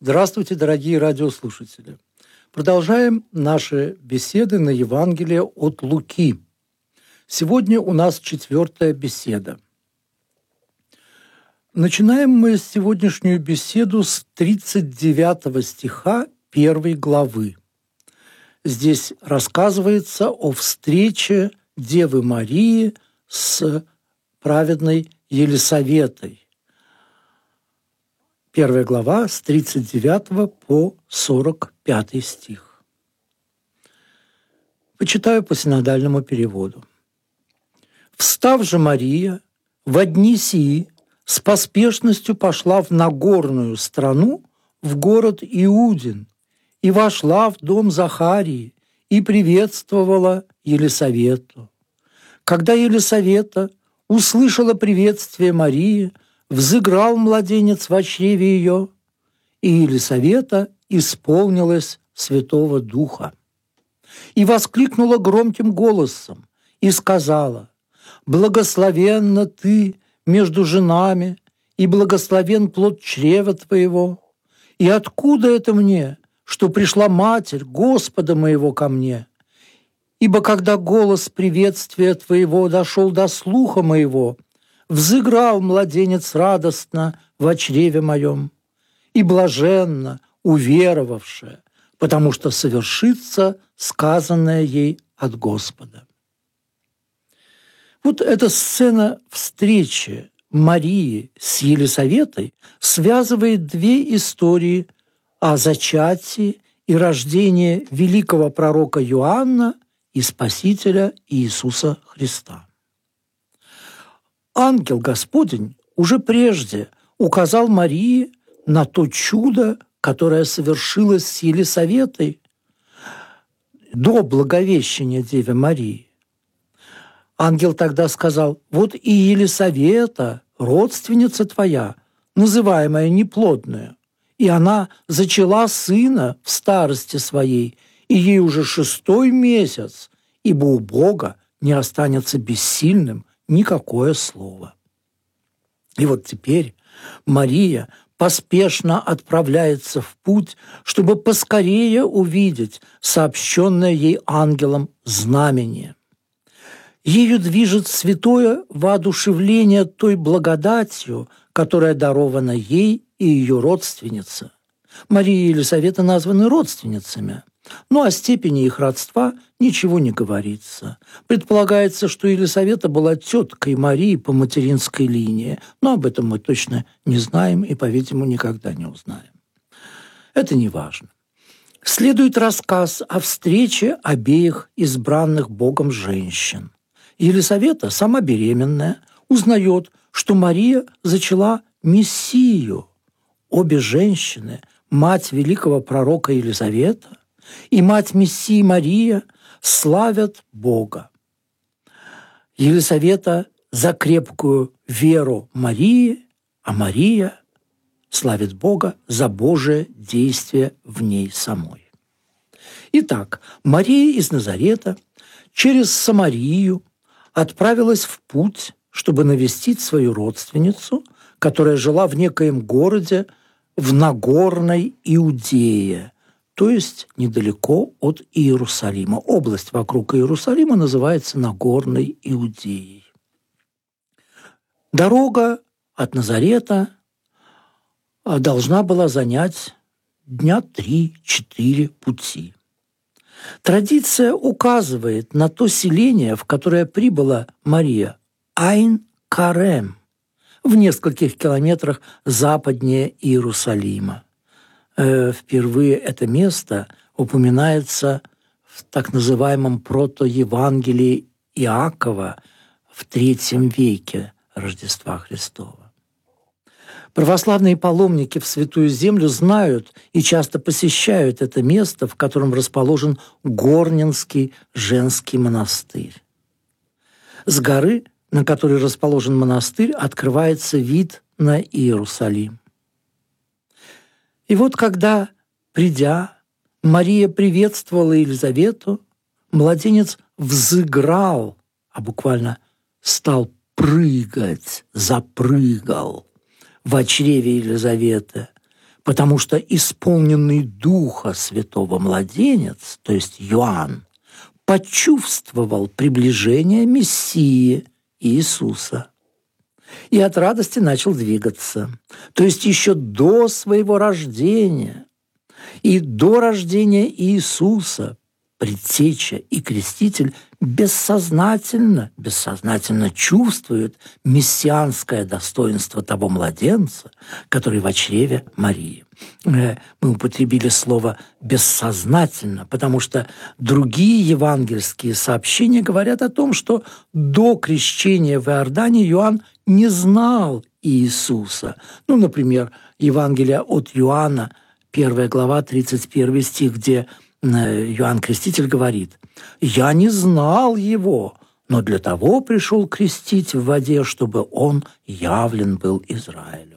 Здравствуйте, дорогие радиослушатели! Продолжаем наши беседы на Евангелие от Луки. Сегодня у нас 4-я беседа. Начинаем мы сегодняшнюю беседу с 39 стиха 1 главы. Здесь рассказывается о встрече Девы Марии с праведной Елисаветой. 1 глава с 39 по 45 стих. Почитаю по синодальному переводу. «Встав же Мария во дни сии с поспешностью пошла в Нагорную страну, в город Иудин, и вошла в дом Захарии и приветствовала Елисавету. Когда Елисавета услышала приветствие Марии, взыграл младенец в чреве ее, и Елисавета исполнилась Святого Духа. И воскликнула громким голосом, и сказала: «Благословенна ты между женами, и благословен плод чрева твоего. И откуда это мне, что пришла Матерь Господа моего ко мне? Ибо когда голос приветствия твоего дошел до слуха моего, взыграл младенец радостно во чреве моем, и блаженно уверовавшая, потому что совершится сказанное ей от Господа». Вот эта сцена встречи Марии с Елисаветой связывает две истории о зачатии и рождении великого пророка Иоанна и Спасителя Иисуса Христа. Ангел Господень уже прежде указал Марии на то чудо, которое совершилось с Елисаветой до Благовещения Деве Марии. Ангел тогда сказал: «Вот и Елисавета, родственница твоя, называемая неплодная, и она зачала сына в старости своей, и ей уже 6-й месяц, ибо у Бога не останется бессильным никакое слово». И вот теперь Мария поспешно отправляется в путь, чтобы поскорее увидеть сообщенное ей ангелом знамение. Ею движет святое воодушевление той благодатью, которая дарована ей и ее родственнице. Мария и Елисавета названы родственницами, но о степени их родства ничего не говорится. Предполагается, что Елисавета была теткой Марии по материнской линии, но об этом мы точно не знаем и, по-видимому, никогда не узнаем. Это не важно. Следует рассказ о встрече обеих избранных Богом женщин. Елисавета, сама беременная, узнает, что Мария зачала Мессию. Обе женщины, мать великого пророка Елизавета и мать Мессии Мария, славят Бога. Елисавета за крепкую веру Марии, а Мария славит Бога за Божие действие в ней самой. Итак, Мария из Назарета через Самарию отправилась в путь, чтобы навестить свою родственницу, которая жила в некоем городе в Нагорной Иудее, то есть недалеко от Иерусалима. Область вокруг Иерусалима называется Нагорной Иудеей. Дорога от Назарета должна была занять дня 3-4 пути. Традиция указывает на то селение, в которое прибыла Мария, Айн-Карем, в нескольких километрах западнее Иерусалима. Впервые это место упоминается в так называемом протоевангелии Иакова в III веке Рождества Христова. Православные паломники в Святую Землю знают и часто посещают это место, в котором расположен Горненский женский монастырь. С горы, на которой расположен монастырь, открывается вид на Иерусалим. И вот когда, придя, Мария приветствовала Елизавету, младенец взыграл, а буквально стал прыгать, запрыгал во чреве Елизаветы, потому что исполненный Духа Святого младенец, то есть Иоанн, почувствовал приближение Мессии Иисуса и от радости начал двигаться. То есть еще до своего рождения и до рождения Иисуса Предтеча и Креститель бессознательно чувствуют мессианское достоинство того младенца, который в чреве Марии. Мы употребили слово «бессознательно», потому что другие евангельские сообщения говорят о том, что до крещения в Иордане Иоанн не знал Иисуса. Например, Евангелие от Иоанна, 1 глава, 31 стих, где Иоанн Креститель говорит: «Я не знал его, но для того пришел крестить в воде, чтобы он явлен был Израилю».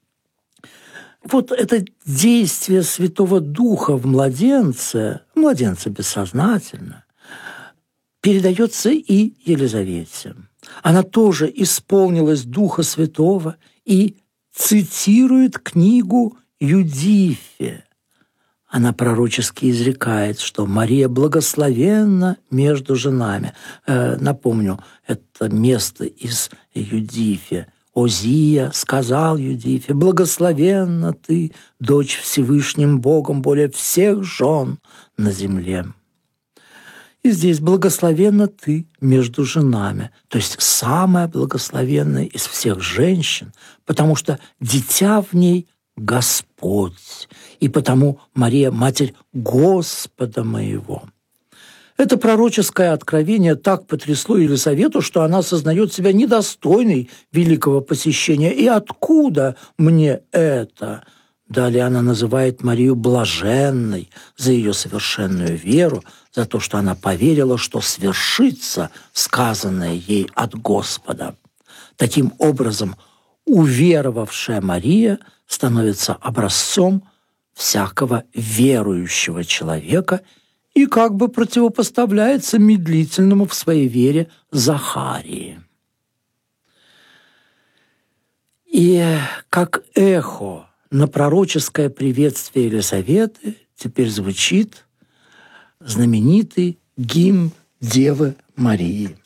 Вот это действие Святого Духа в младенце бессознательно, передается и Елизавете. Она тоже исполнилась Духа Святого и цитирует книгу Юдифе. Она пророчески изрекает, что Мария благословенна между женами. Напомню, это место из Юдифе. Озия сказал Юдифе: «Благословенна ты, дочь Всевышним Богом, более всех жен на земле». И здесь благословенна ты между женами, то есть самая благословенная из всех женщин, потому что дитя в ней Господь, и потому Мария – Матерь Господа моего. Это пророческое откровение так потрясло Елизавету, что она осознает себя недостойной великого посещения. И откуда мне это? Далее она называет Марию блаженной за ее совершенную веру, за то, что она поверила, что свершится сказанное ей от Господа. Таким образом, уверовавшая Мария становится образцом всякого верующего человека и как бы противопоставляется медлительному в своей вере Захарии. И как эхо на пророческое приветствие Елизаветы теперь звучит знаменитый гимн Девы Марии.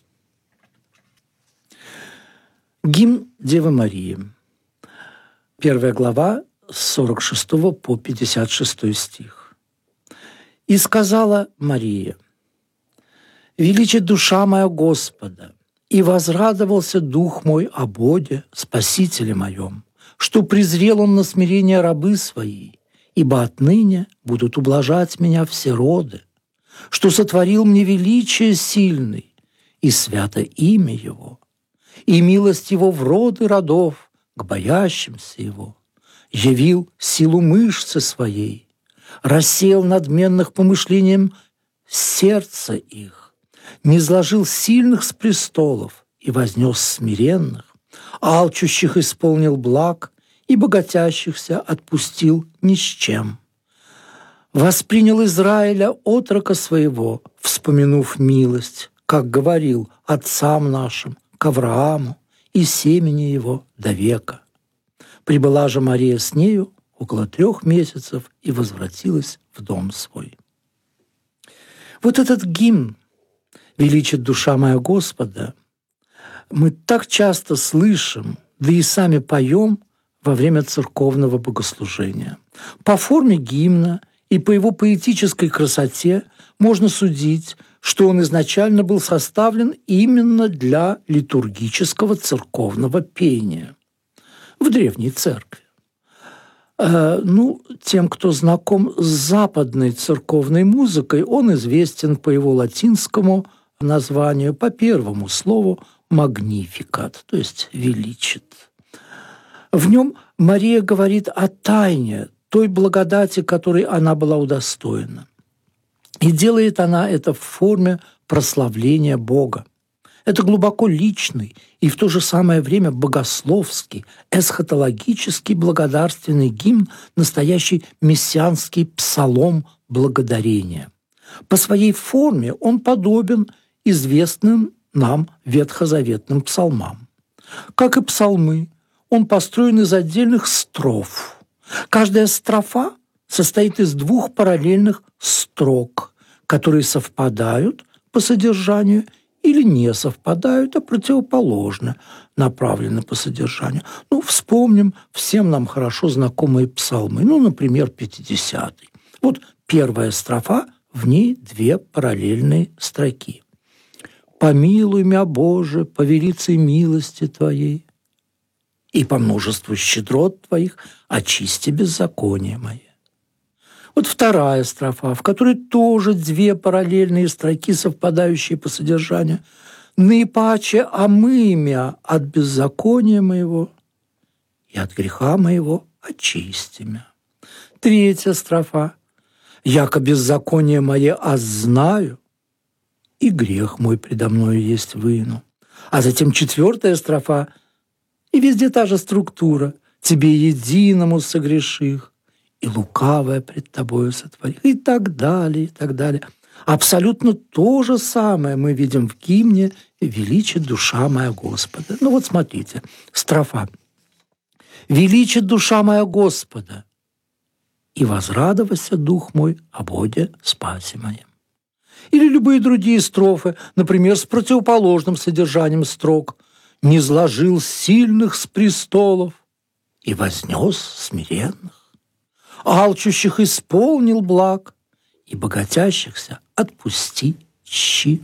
Гимн Девы Марии. 1 глава с 46 по 56 стих. «И сказала Мария: величит душа моя Господа, и возрадовался дух мой о Боге, Спасителе моем, что презрел он на смирение рабы своей, ибо отныне будут ублажать меня все роды, что сотворил мне величие сильный, и свято имя его, и милость его в роды родов к боящимся его, явил силу мышцы своей, рассеял надменных помышлением сердца их, низложил сильных с престолов и вознес смиренных, алчущих исполнил благ и богатящихся отпустил ни с чем. Воспринял Израиля отрока своего, вспомянув милость, как говорил отцам нашим, к Аврааму и семени его до века. Прибыла же Мария с нею около 3 месяцев и возвратилась в дом свой». Вот этот гимн «Величит душа моя Господа» мы так часто слышим, да и сами поем во время церковного богослужения. По форме гимна и по его поэтической красоте можно судить, что он изначально был составлен именно для литургического церковного пения в Древней Церкви. Тем, кто знаком с западной церковной музыкой, он известен по его латинскому названию, по первому слову «магнификат», то есть «величит». В нем Мария говорит о тайне той благодати, которой она была удостоена. И делает она это в форме прославления Бога. Это глубоко личный и в то же самое время богословский, эсхатологический благодарственный гимн, настоящий мессианский псалом благодарения. По своей форме он подобен известным нам ветхозаветным псалмам. Как и псалмы, он построен из отдельных строф, Каждая строфа состоит из 2 параллельных строк, которые совпадают по содержанию или не совпадают, а противоположно направлены по содержанию. Вспомним всем нам хорошо знакомые псалмы. Например, 50-й. Вот первая строфа, в ней 2 параллельные строки. «Помилуй мя, Боже, по велицей милости Твоей, и по множеству щедрот Твоих очисти беззаконие мое». Вот вторая строфа, в которой тоже 2 параллельные строки, совпадающие по содержанию. «Наипаче омый мя от беззакония моего, и от греха моего очисти мя». Третья строфа. «Яко беззаконие мое знаю, и грех мой предо мною есть выну». А затем 4-я строфа, и везде та же структура. «Тебе единому согреших, и лукавое пред тобою сотворих», и так далее, и так далее. Абсолютно то же самое мы видим в гимне «Величит душа моя Господа». Вот смотрите, строфа. «Величит душа моя Господа, и возрадовался дух мой о Боге спасе моем». Или любые другие строфы, например, с противоположным содержанием строк. «Не сложил сильных с престолов и вознес смиренных, алчущих исполнил благ, и богатящихся отпусти щи».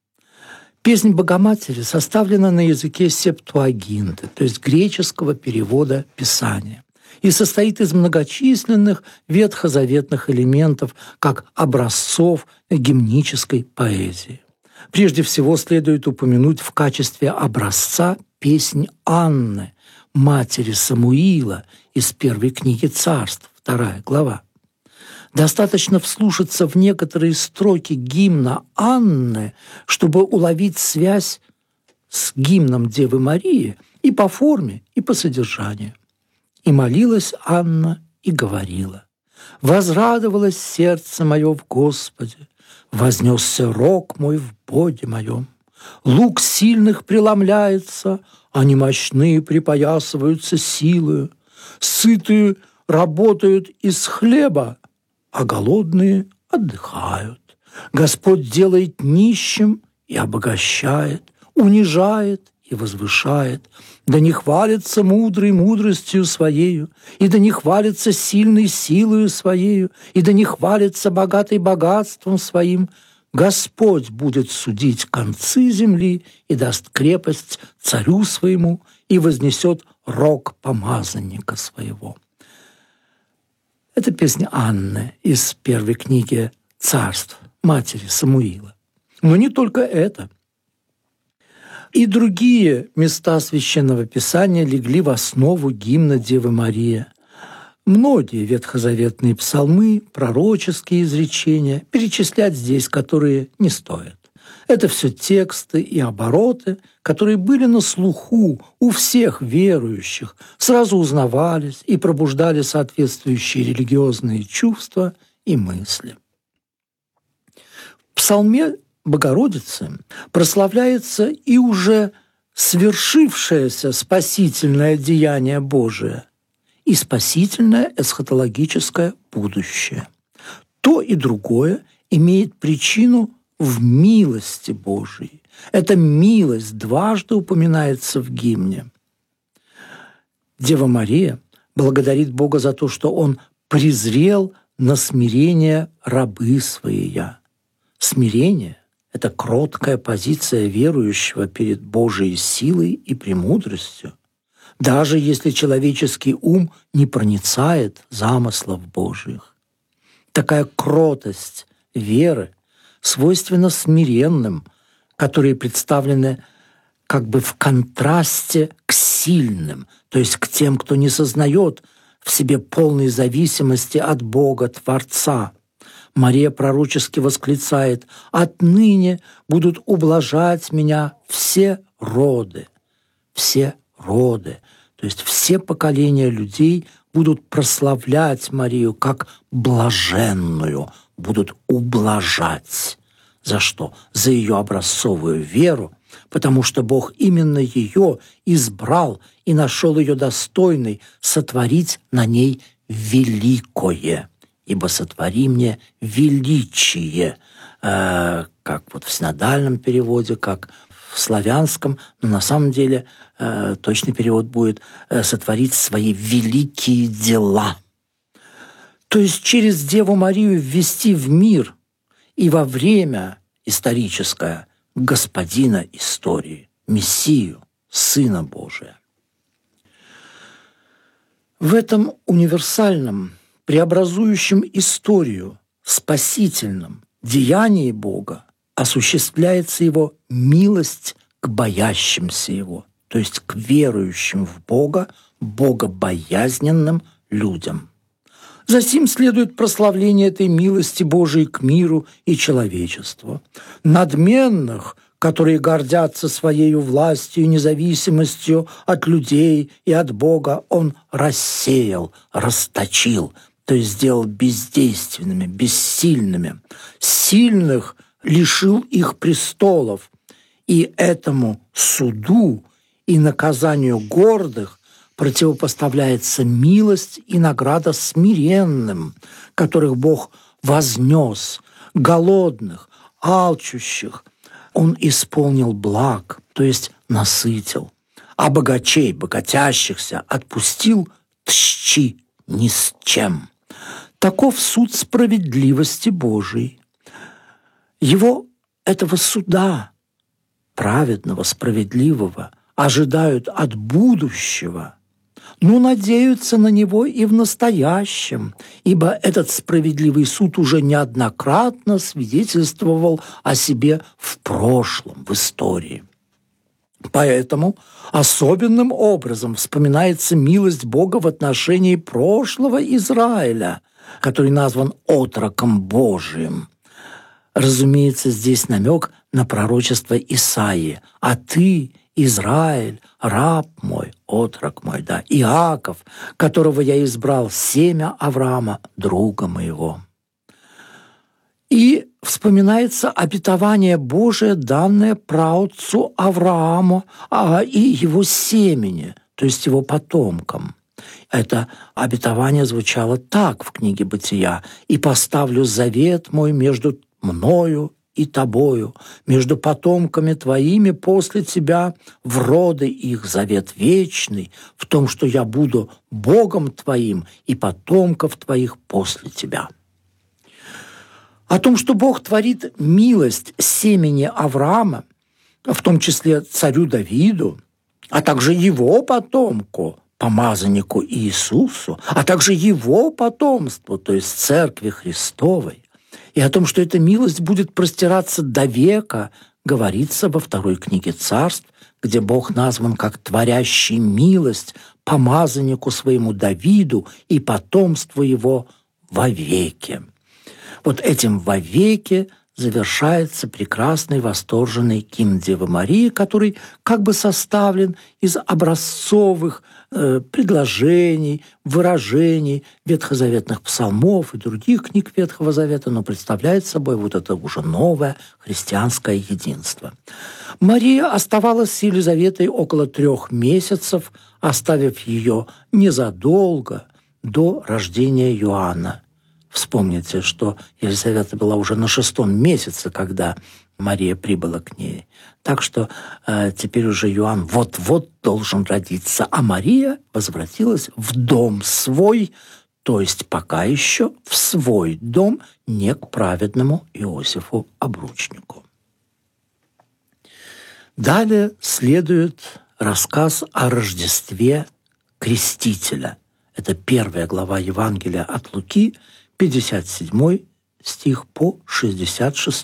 Песнь Богоматери составлена на языке септуагинты, то есть греческого перевода Писания, и состоит из многочисленных ветхозаветных элементов, как образцов гимнической поэзии. Прежде всего следует упомянуть в качестве образца песнь Анны, матери Самуила, из 1 книги Царств, 2 глава. Достаточно вслушаться в некоторые строки гимна Анны, чтобы уловить связь с гимном Девы Марии и по форме, и по содержанию. «И молилась Анна, и говорила: возрадовалось сердце мое в Господе, вознесся рог мой в Боге моем. Лук сильных преломляется, а немощные припоясываются силою. Сытые работают из хлеба, а голодные отдыхают. Господь делает нищим и обогащает, унижает и возвышает. Да не хвалится мудрый мудростью своею, и да не хвалится сильной силою своею, и да не хвалится богатый богатством своим. Господь будет судить концы земли и даст крепость царю своему и вознесет рог помазанника своего». Это песня Анны из 1 книги Царств, матери Самуила. Но не только это. И другие места Священного Писания легли в основу гимна Девы Марии. Многие ветхозаветные псалмы, пророческие изречения, перечислять здесь которые не стоит. Это все тексты и обороты, которые были на слуху у всех верующих, сразу узнавались и пробуждали соответствующие религиозные чувства и мысли. В псалме Богородицы прославляется и уже свершившееся спасительное деяние Божие и спасительное эсхатологическое будущее. То и другое имеет причину в милости Божией. Эта милость дважды упоминается в гимне. Дева Мария благодарит Бога за то, что Он презрел на смирение рабы своей. Смирение – это кроткая позиция верующего перед Божией силой и премудростью, даже если человеческий ум не проницает замыслов Божьих. Такая кротость веры свойственно смиренным, которые представлены как бы в контрасте к сильным, то есть к тем, кто не сознает в себе полной зависимости от Бога, Творца. Мария пророчески восклицает: «Отныне будут ублажать меня все роды». Все роды, то есть все поколения людей будут прославлять Марию как блаженную, будут ублажать. За что? За ее образцовую веру, потому что Бог именно ее избрал и нашел ее достойной сотворить на ней великое, ибо сотвори мне величие, как вот в синодальном переводе, как в славянском, но на самом деле точный перевод будет «сотворить свои великие дела». То есть через Деву Марию ввести в мир и во время историческое Господина истории, Мессию, Сына Божия. В этом универсальном, преобразующем историю, спасительном деянии Бога осуществляется Его милость к боящимся Его, то есть к верующим в Бога, богобоязненным людям. Засим следует прославление этой милости Божией к миру и человечеству. Надменных, которые гордятся своей властью и независимостью от людей и от Бога, Он рассеял, расточил, то есть сделал бездейственными, бессильными. Сильных лишил их престолов, и этому суду и наказанию гордых противопоставляется милость и награда смиренным, которых Бог вознес, голодных, алчущих. Он исполнил благ, то есть насытил, а богачей, богатящихся, отпустил тщи ни с чем. Таков суд справедливости Божией. Его, этого суда, праведного, справедливого, ожидают от будущего, но надеются на него и в настоящем, ибо этот справедливый суд уже неоднократно свидетельствовал о себе в прошлом, в истории. Поэтому особенным образом вспоминается милость Бога в отношении прошлого Израиля, который назван отроком Божиим. Разумеется, здесь намек на пророчество Исаии. «А ты, Израиль, раб мой, отрок мой, да, Иаков, которого я избрал, семя Авраама, друга моего». И вспоминается обетование Божие, данное праотцу Аврааму, и его семени, то есть его потомкам. Это обетование звучало так в книге «Бытия: «И поставлю завет мой между мною и тобою, между потомками твоими после тебя, в роды их завет вечный, в том, что я буду Богом твоим и потомков твоих после тебя». О том, что Бог творит милость семени Авраама, в том числе царю Давиду, а также его потомку, помазаннику Иисусу, а также его потомству, то есть Церкви Христовой, и о том, что эта милость будет простираться до века, говорится во второй книге Царств, где Бог назван как творящий милость помазаннику своему Давиду и потомству его вовеки. Вот этим вовеки завершается прекрасный восторженный гимн Девы Марии, который как бы составлен из образцовых предложений, выражений ветхозаветных псалмов и других книг Ветхого Завета, но представляет собой вот это уже новое христианское единство. Мария оставалась с Елизаветой около 3 месяцев, оставив ее незадолго до рождения Иоанна. Вспомните, что Елизавета была уже на 6-м месяце, когда Мария прибыла к ней. Так что теперь уже Иоанн вот-вот должен родиться, а Мария возвратилась в дом свой, то есть пока еще в свой дом, не к праведному Иосифу Обручнику. Далее следует рассказ о Рождестве Крестителя. Это 1 глава Евангелия от Луки, 57 стих по 66.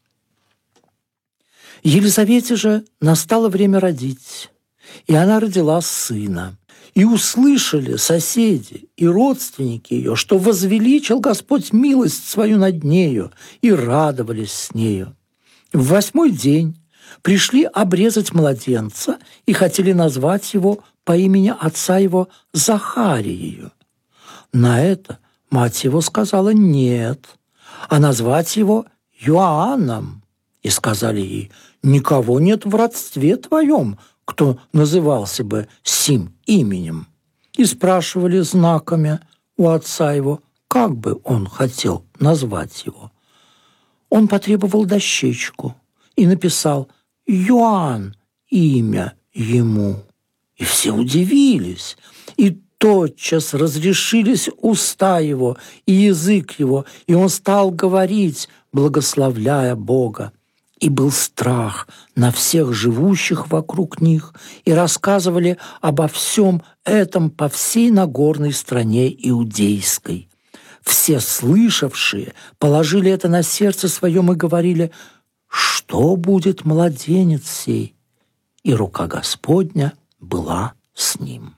Елизавете же настало время родить, и она родила сына. И услышали соседи и родственники ее, что возвеличил Господь милость свою над нею, и радовались с нею. В 8-й день пришли обрезать младенца и хотели назвать его по имени отца его Захариею. На это мать его сказала «нет», а назвать его Иоанном. И сказали ей: «Никого нет в родстве твоем, кто назывался бы сим именем». И спрашивали знаками у отца его, как бы он хотел назвать его. Он потребовал дощечку и написал «Иоанн» имя ему. И все удивились, и тотчас разрешились уста его и язык его, и он стал говорить, благословляя Бога. И был страх на всех живущих вокруг них, и рассказывали обо всем этом по всей Нагорной стране иудейской. Все слышавшие положили это на сердце своем и говорили, что будет младенец сей? И рука Господня была с ним.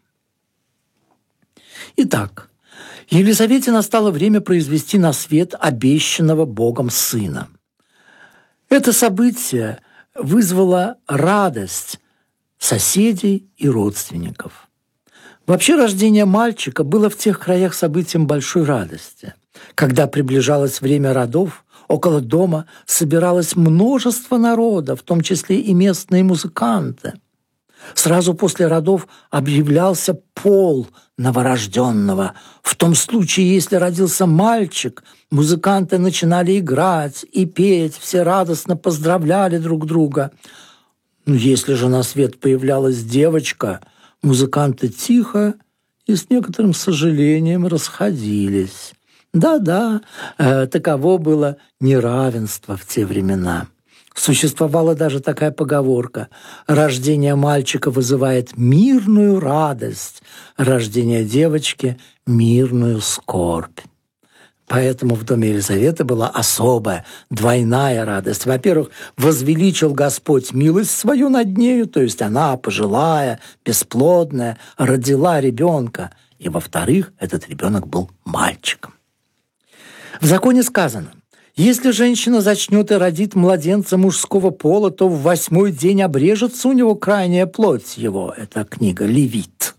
Итак, Елизавете настало время произвести на свет обещанного Богом сына. Это событие вызвало радость соседей и родственников. Вообще рождение мальчика было в тех краях событием большой радости. Когда приближалось время родов, около дома собиралось множество народа, в том числе и местные музыканты. Сразу после родов объявлялся пол новорожденного. В том случае, если родился мальчик, музыканты начинали играть и петь, все радостно поздравляли друг друга. Но если же на свет появлялась девочка, музыканты тихо и с некоторым сожалением расходились. Да-да, таково было неравенство в те времена. Существовала даже такая поговорка: рождение мальчика вызывает мирную радость, рождение девочки – мирную скорбь. Поэтому в доме Елизаветы была особая, двойная радость. Во-первых, возвеличил Господь милость свою над нею, то есть она, пожилая, бесплодная, родила ребенка. И во-вторых, этот ребенок был мальчиком. В законе сказано: если женщина зачнет и родит младенца мужского пола, то в 8-й день обрежется у него крайняя плоть его. Это книга Левит.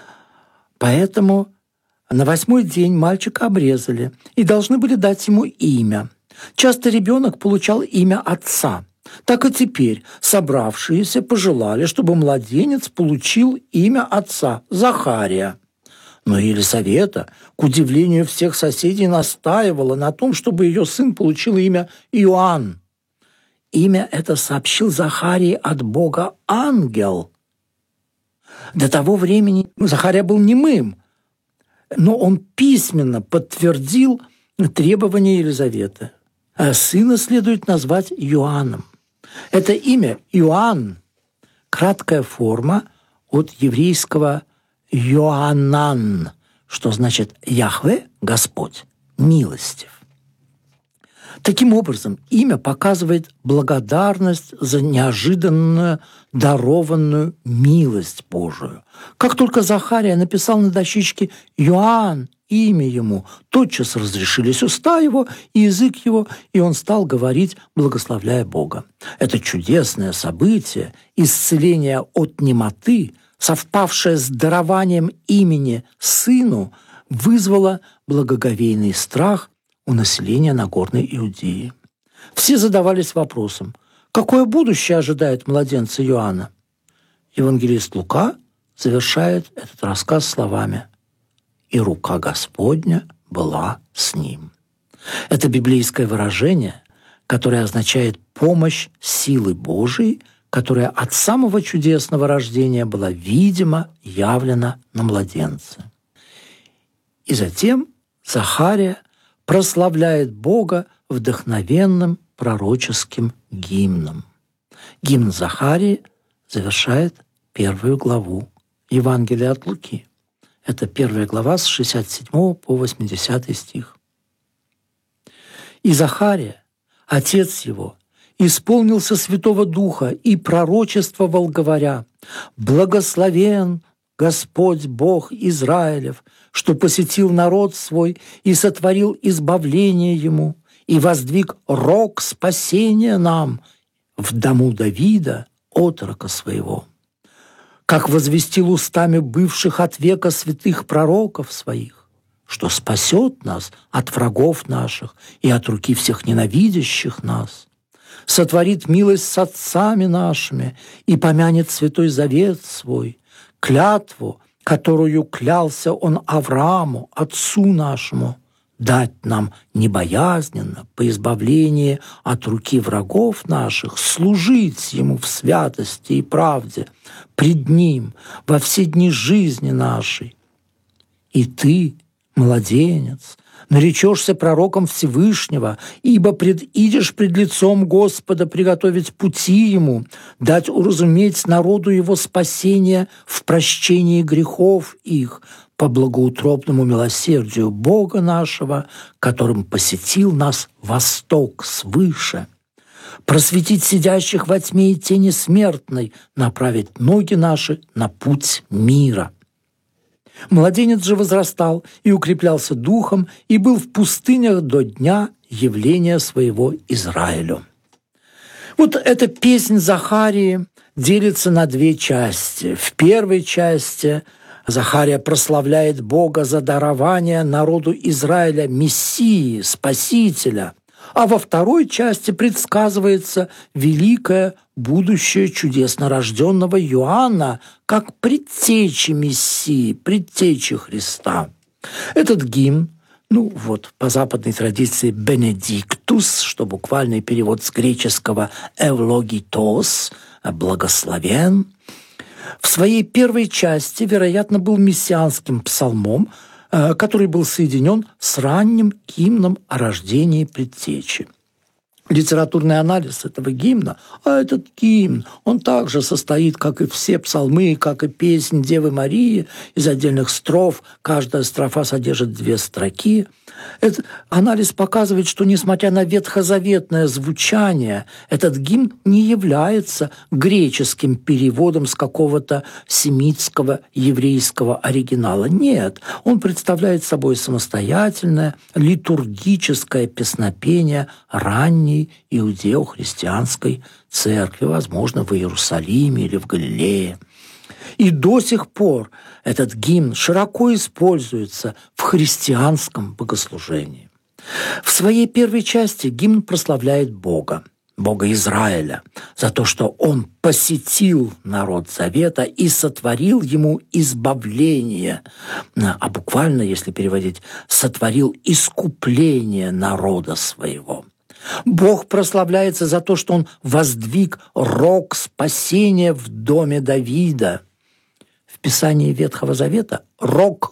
Поэтому на 8-й день мальчика обрезали и должны были дать ему имя. Часто ребенок получал имя отца. Так и теперь собравшиеся пожелали, чтобы младенец получил имя отца – Захария. Но Елизавета, к удивлению всех соседей, настаивала на том, чтобы ее сын получил имя Иоанн. Имя это сообщил Захарии от Бога ангел. До того времени Захария был немым, но он письменно подтвердил требования Елизаветы. А сына следует назвать Иоанном. Это имя Иоанн – краткая форма от еврейского Йоанан, что значит «Яхве, Господь, милостив». Таким образом, имя показывает благодарность за неожиданную дарованную милость Божию. Как только Захария написал на дощечке «Иоанн», имя ему, тотчас разрешились уста его и язык его, и он стал говорить, благословляя Бога. Это чудесное событие, исцеление от немоты, совпавшее с дарованием имени сыну, вызвало благоговейный страх у населения Нагорной Иудеи. Все задавались вопросом, какое будущее ожидает младенца Иоанна? Евангелист Лука завершает этот рассказ словами «И рука Господня была с ним». Это библейское выражение, которое означает помощь силы Божией, которая от самого чудесного рождения была видимо явлена на младенце. И затем Захария прославляет Бога вдохновенным пророческим гимном. Гимн Захарии завершает 1 главу Евангелия от Луки. Это 1 глава с 67 по 80 стих. «И Захария, отец его, исполнился Святого Духа и пророчествовал, говоря: «Благословен Господь Бог Израилев, что посетил народ свой и сотворил избавление ему, и воздвиг рог спасения нам в дому Давида, отрока своего, как возвестил устами бывших от века святых пророков своих, что спасет нас от врагов наших и от руки всех ненавидящих нас, сотворит милость с отцами нашими и помянет святой завет свой, клятву, которую клялся он Аврааму, отцу нашему, дать нам небоязненно, по избавлении от руки врагов наших, служить Ему в святости и правде, пред Ним во все дни жизни нашей. И ты, младенец, наречешься пророком Всевышнего, ибо предидешь пред лицом Господа приготовить пути Ему, дать уразуметь народу Его спасение в прощении грехов их, по благоутробному милосердию Бога нашего, которым посетил нас восток свыше, просветить сидящих во тьме и тени смертной, направить ноги наши на путь мира. Младенец же возрастал и укреплялся духом, и был в пустынях до дня явления своего Израилю. Вот эта песнь Захарии делится на две части. В первой части Захария прославляет Бога за дарование народу Израиля Мессии, Спасителя, а во второй части предсказывается великое будущее чудесно рожденного Иоанна как предтечи Мессии, предтечи Христа. Этот гимн, по западной традиции «бенедиктус», что буквальный перевод с греческого «эвлогитос», «благословен», в своей первой части, вероятно, был мессианским псалмом, который был соединен с ранним гимном о рождении предтечи. Литературный анализ этого гимна, а этот гимн, он также состоит, как и все псалмы, как и песнь Девы Марии, из отдельных строф, каждая строфа содержит 2 строки. Этот анализ показывает, что, несмотря на ветхозаветное звучание, этот гимн не является греческим переводом с какого-то семитского еврейского оригинала. Нет, он представляет собой самостоятельное литургическое песнопение ранней иудео-христианской церкви, возможно, в Иерусалиме или в Галилее. И до сих пор этот гимн широко используется в христианском богослужении. В своей первой части гимн прославляет Бога, Бога Израиля, за то, что Он посетил народ Завета и сотворил ему избавление, а буквально, если переводить, сотворил искупление народа своего. Бог прославляется за то, что Он воздвиг рог спасения в доме Давида. В Писании Ветхого Завета рог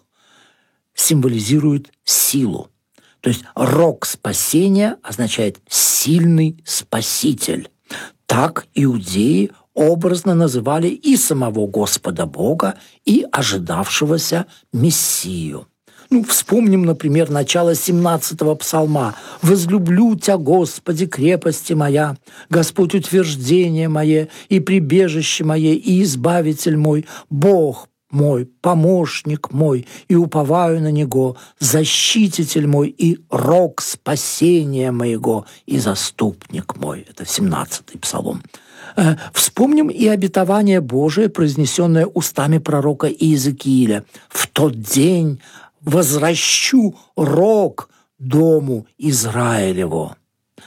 символизирует силу. То есть рог спасения означает «сильный спаситель». Так иудеи образно называли и самого Господа Бога, и ожидавшегося Мессию. Вспомним, например, начало 17-го псалма. «Возлюблю Тя, Господи, крепости моя, Господь утверждение мое, и прибежище мое, и избавитель мой, Бог мой, помощник мой, и уповаю на Него, защититель мой, и рог спасения моего, и заступник мой». Это 17-й псалом. Вспомним и обетование Божие, произнесенное устами пророка Иезекииля. «В тот день возвращу рог дому Израилеву».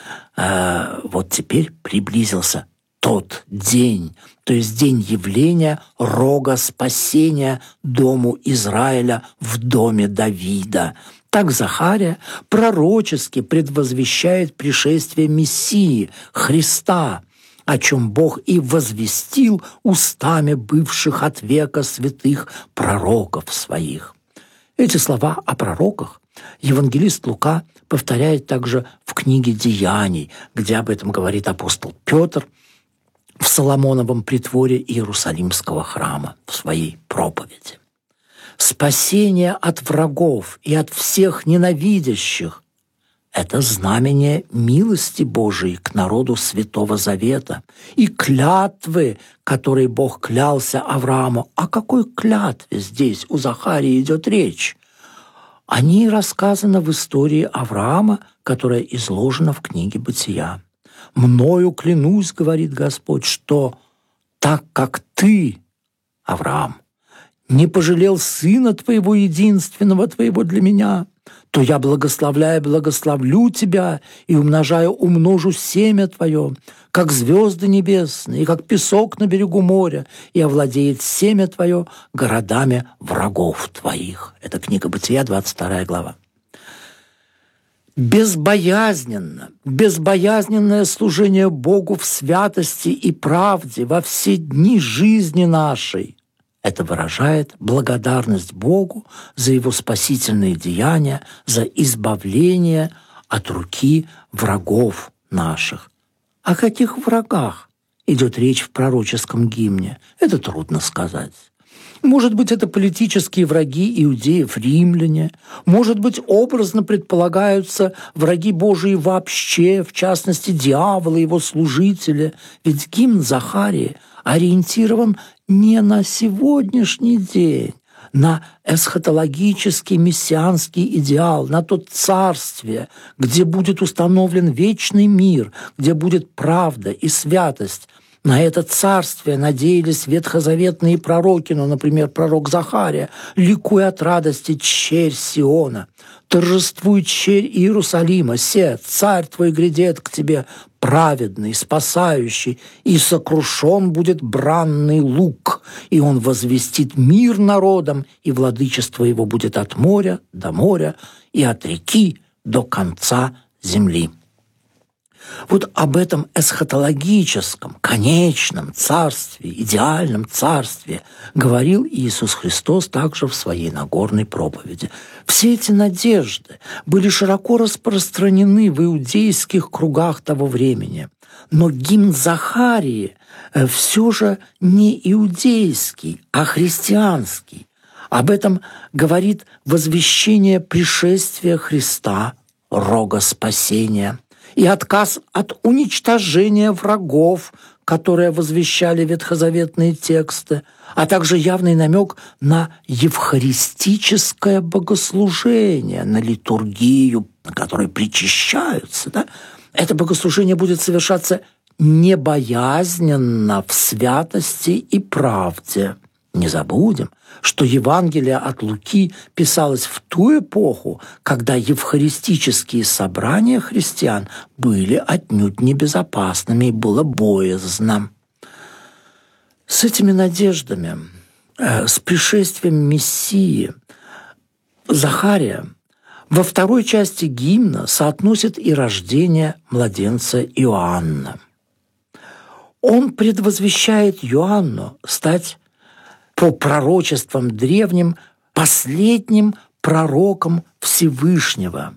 Вот теперь приблизился тот день, то есть день явления рога спасения дому Израиля в доме Давида. Так Захария пророчески предвозвещает пришествие Мессии, Христа, о чем Бог и возвестил устами бывших от века святых пророков своих. Эти слова о пророках евангелист Лука повторяет также в книге «Деяний», где об этом говорит апостол Петр в Соломоновом притворе Иерусалимского храма в своей проповеди. Спасение от врагов и от всех ненавидящих – это знамение милости Божией к народу Святого Завета и клятвы, которой Бог клялся Аврааму. О какой клятве здесь у Захарии идет речь? О ней рассказано в истории Авраама, которая изложена в книге «Бытия». «Мною клянусь, — говорит Господь, — что так как ты, Авраам, не пожалел сына твоего единственного, твоего для меня, то я, благословляю, благословлю тебя и умножаю, умножу семя твое, как звезды небесные, и как песок на берегу моря, и овладеет семя твое городами врагов твоих». Это книга Бытия, 22 глава. Безбоязненное служение Богу в святости и правде во все дни жизни нашей. Это выражает благодарность Богу за Его спасительные деяния, за избавление от руки врагов наших. О каких врагах идет речь в пророческом гимне? Это трудно сказать. Может быть, это политические враги иудеев, римляне. Может быть, образно предполагаются враги Божии вообще, в частности, дьявола и его служители. Ведь гимн Захарии ориентирован не на сегодняшний день, на эсхатологический мессианский идеал, на то царствие, где будет установлен вечный мир, где будет правда и святость. На это царствие надеялись ветхозаветные пророки, например, пророк Захария: «Ликуй от радости, черь Сиона, торжествуй, черь Иерусалима, се, царь твой грядет к тебе, праведный, спасающий, и сокрушен будет бранный лук, и он возвестит мир народам, и владычество его будет от моря до моря, и от реки до конца земли». Вот об этом эсхатологическом, конечном царстве, идеальном царстве говорил Иисус Христос также в своей Нагорной проповеди. Все эти надежды были широко распространены в иудейских кругах того времени. Но гимн Захарии все же не иудейский, а христианский. Об этом говорит возвещение пришествия Христа, рога спасения, и отказ от уничтожения врагов, которые возвещали ветхозаветные тексты, а также явный намек на евхаристическое богослужение, на литургию, на которой причащаются. Да? Это богослужение будет совершаться небоязненно в святости и правде. Не забудем, что Евангелие от Луки писалось в ту эпоху, когда евхаристические собрания христиан были отнюдь небезопасными и было боязно. С этими надеждами, с пришествием Мессии, Захария во второй части гимна соотносит и рождение младенца Иоанна. Он предвозвещает Иоанну стать по пророчествам древним последним пророком Всевышнего,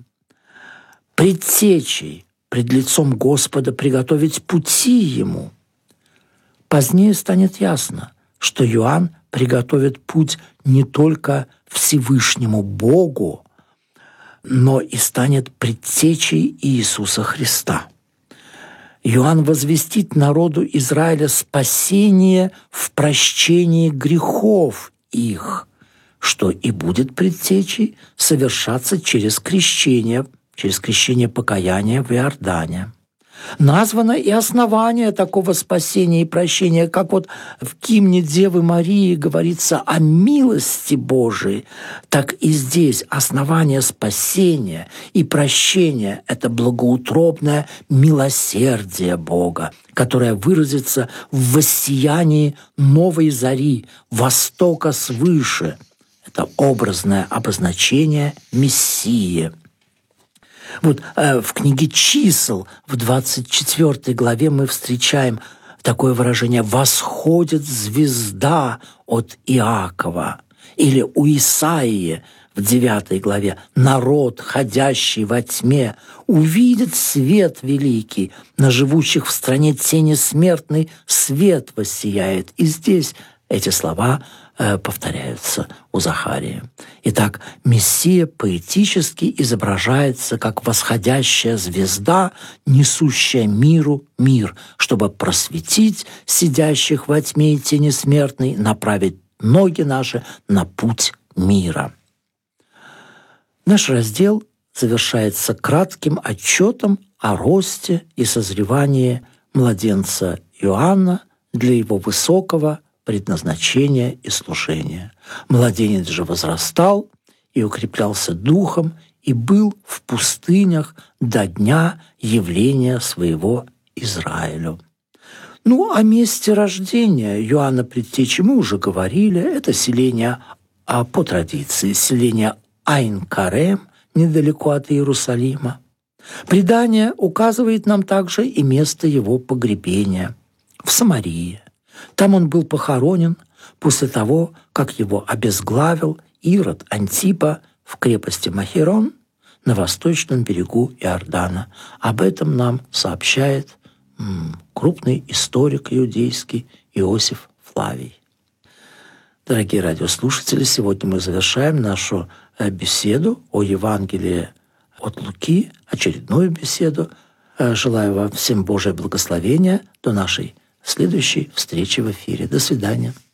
предтечей, пред лицом Господа приготовить пути ему. Позднее станет ясно, что Иоанн приготовит путь не только Всевышнему Богу, но и станет предтечей Иисуса Христа. Иоанн возвестит народу Израиля спасение в прощении грехов их, что и будет предтечей совершаться через крещение покаяния в Иордане. Названо и основание такого спасения и прощения, как вот в гимне Девы Марии говорится о милости Божией, так и здесь основание спасения и прощения – это благоутробное милосердие Бога, которое выразится в воссиянии новой зари, востока свыше. Это образное обозначение Мессии. Вот в книге «Чисел» в 24 главе мы встречаем такое выражение «восходит звезда от Иакова». Или у Исаии в 9 главе «народ, ходящий во тьме, увидит свет великий, на живущих в стране тени смертной свет воссияет». И здесь эти слова повторяются у Захарии. Итак, Мессия поэтически изображается как восходящая звезда, несущая миру мир, чтобы просветить сидящих во тьме и тени смертной, направить ноги наши на путь мира. Наш раздел завершается кратким отчетом о росте и созревании младенца Иоанна для его высокого предназначения и служения. Младенец же возрастал и укреплялся духом и был в пустынях до дня явления своего Израилю. Ну, о месте рождения Иоанна Предтечи мы уже говорили. Это селение, по традиции, селение Айн-Карем, недалеко от Иерусалима. Предание указывает нам также и место его погребения в Самарии. Там он был похоронен после того, как его обезглавил Ирод Антипа в крепости Махерон на восточном берегу Иордана. Об этом нам сообщает крупный историк иудейский Иосиф Флавий. Дорогие радиослушатели, сегодня мы завершаем нашу беседу о Евангелии от Луки, очередную беседу. Желаю вам всем Божие благословения. До нашей следующей встречи в эфире. До свидания.